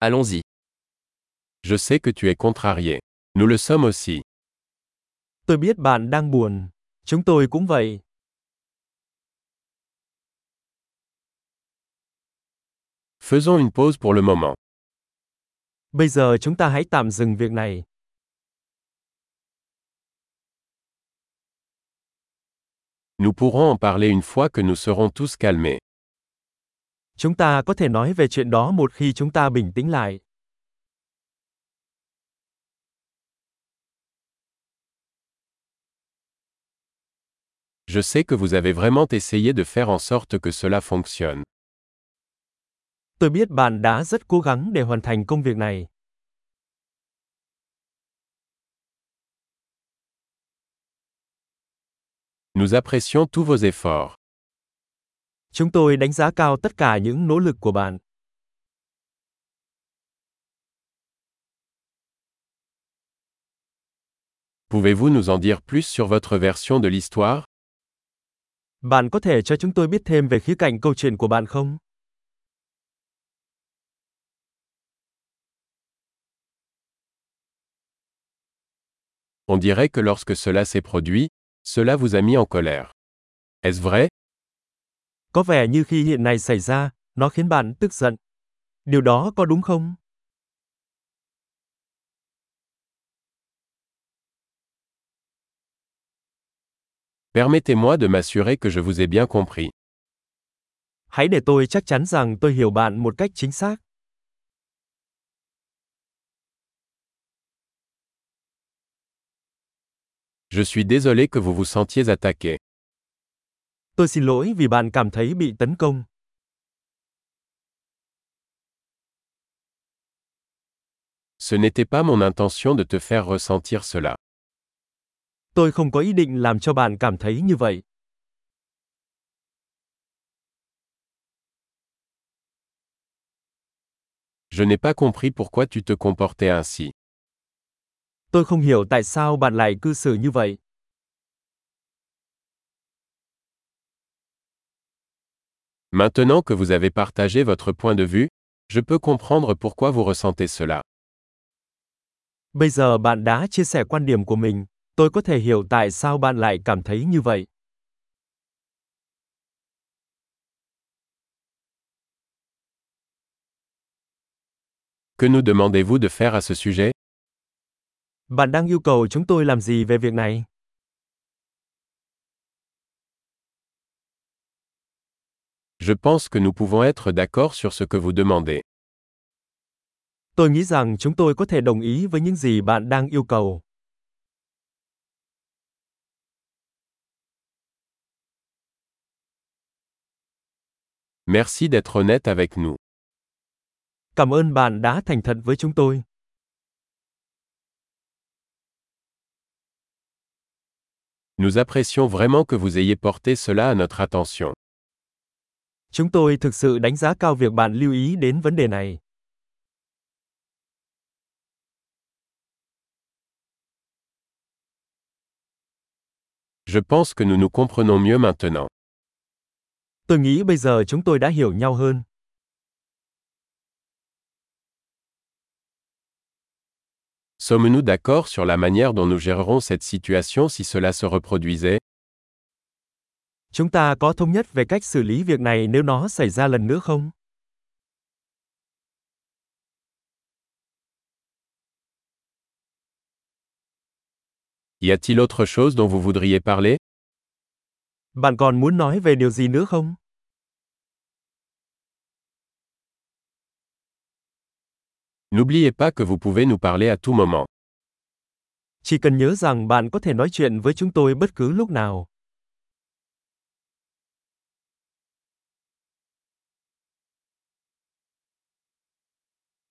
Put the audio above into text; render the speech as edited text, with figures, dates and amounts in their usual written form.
Allons-y. Je sais que tu es contrarié. Nous le sommes aussi. Tôi biết bạn đang buồn. Chúng tôi cũng vậy. Faisons une pause pour le moment. Bây giờ chúng ta hãy tạm dừng việc này. Nous pourrons en parler une fois que nous serons tous calmés. Chúng ta có thể nói về chuyện đó một khi chúng ta bình tĩnh lại. Je sais que vous avez vraiment essayé de faire en sorte que cela fonctionne. Tôi biết bạn đã rất cố gắng để hoàn thành công việc này. Nous apprécions tous vos efforts. Chúng tôi đánh giá cao tất cả những nỗ lực của bạn. Pouvez-vous nous en dire plus sur votre version de l'histoire? Bạn có thể cho chúng tôi biết thêm về khía cạnh câu chuyện của bạn không? On dirait que lorsque cela s'est produit, cela vous a mis en colère. Est-ce vrai? Có vẻ như khi hiện này xảy ra, nó khiến bạn tức giận. Điều đó có đúng không? Permettez-moi de m'assurer que je vous ai bien compris. Hãy để tôi chắc chắn rằng tôi hiểu bạn một cách chính xác. Je suis désolé que vous vous sentiez attaqué. Tôi xin lỗi vì bạn cảm thấy bị tấn công. Ce n'était pas mon intention de te faire ressentir cela. Tôi không có ý định làm cho bạn cảm thấy như vậy. Je n'ai pas compris pourquoi tu te comportais ainsi. Tôi không hiểu tại sao bạn lại cư xử như vậy. Maintenant que vous avez partagé votre point de vue, je peux comprendre pourquoi vous ressentez cela. Bây giờ bạn đã chia sẻ quan điểm của mình, tôi có thể hiểu tại sao bạn lại cảm thấy như vậy. Que nous demandez-vous de faire à ce sujet? Bạn đang yêu cầu chúng tôi làm gì về việc này? Je pense que nous pouvons être d'accord sur ce que vous demandez. Tôi nghĩ rằng chúng tôi có thể đồng ý với những gì bạn đang yêu cầu. Merci d'être honnête avec nous. Cảm ơn bạn đã thành thật với chúng tôi. Nous apprécions vraiment que vous ayez porté cela à notre attention. Chúng tôi thực sự đánh giá cao việc bạn lưu ý đến vấn đề này. Je pense que nous nous comprenons mieux maintenant. Tôi nghĩ bây giờ chúng tôi đã hiểu nhau hơn. Sommes-nous d'accord sur la manière dont nous gérerons cette situation si cela se reproduisait? Chúng ta có thống nhất về cách xử lý việc này nếu nó xảy ra lần nữa không? Y a-t-il autre chose dont vous voudriez parler? Bạn còn muốn nói về điều gì nữa không? N'oubliez pas que vous pouvez nous parler à tout moment. Chỉ cần nhớ rằng bạn có thể nói chuyện với chúng tôi bất cứ lúc nào.